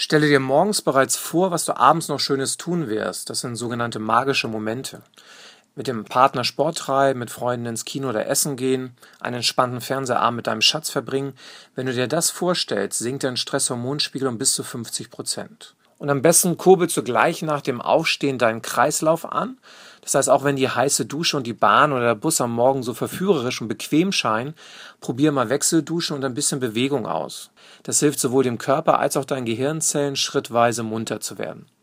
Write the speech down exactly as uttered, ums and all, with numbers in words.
Stelle dir morgens bereits vor, was du abends noch Schönes tun wirst. Das sind sogenannte magische Momente. Mit dem Partner Sport treiben, mit Freunden ins Kino oder essen gehen, einen entspannten Fernsehabend mit deinem Schatz verbringen. Wenn du dir das vorstellst, sinkt dein Stresshormonspiegel um bis zu fünfzig Prozent. Und am besten kurbelst du gleich nach dem Aufstehen deinen Kreislauf an. Das heißt, auch wenn die heiße Dusche und die Bahn oder der Bus am Morgen so verführerisch und bequem scheinen, probier mal Wechselduschen und ein bisschen Bewegung aus. Das hilft sowohl dem Körper als auch deinen Gehirnzellen, schrittweise munter zu werden.